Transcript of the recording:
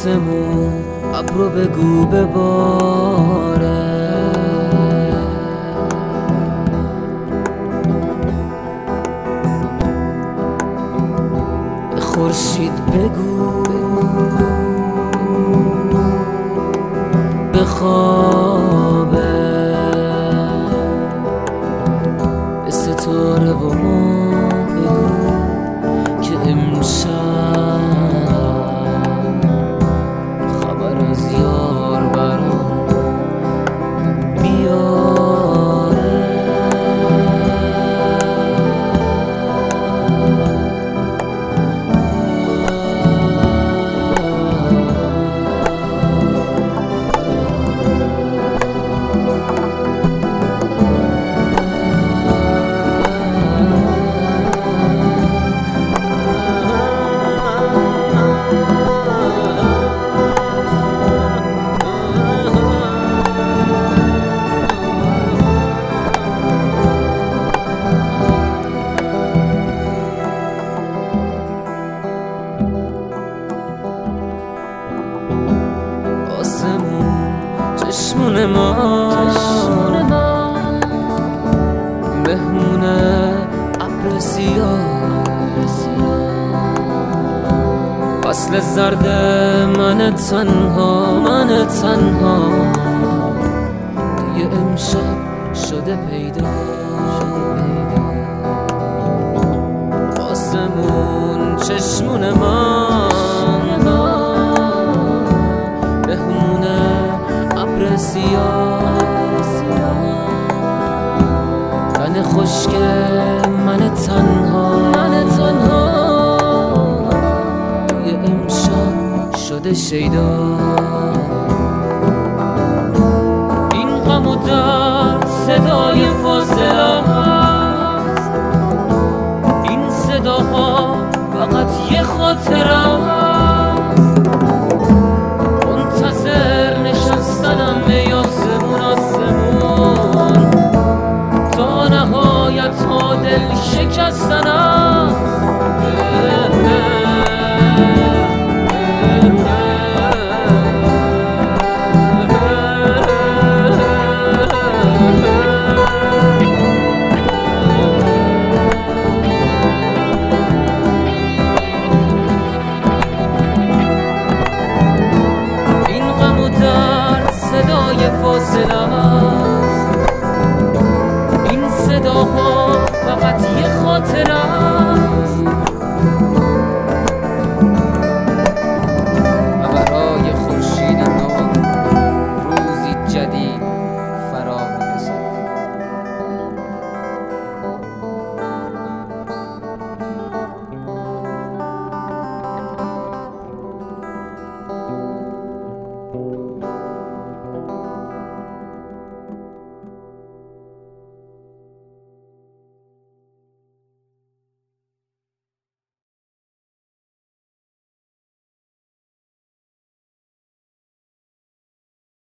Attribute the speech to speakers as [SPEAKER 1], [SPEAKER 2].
[SPEAKER 1] آسمون ابرو بگو بباره، به خورشید بگو بخوابه، به ستاره و ماه بگو که امشب خبر از یار برام بیاره. چشمون ما مهمونه ابر سیاه، فصل زرد من تنها توی امشب شده پیدا. آسمون چشمون من مهمونه ابر سیاه، تن خشک من تنها توی امشب شده شیدا. این غم و درد صدای فاصله است، این صداها فقط یه خاطره است. منتظر نشستنم ای آسمون تا نهایت ها دل شکستن است. این غم و درد صدای فاصله است، این صداها فقط یه خاطره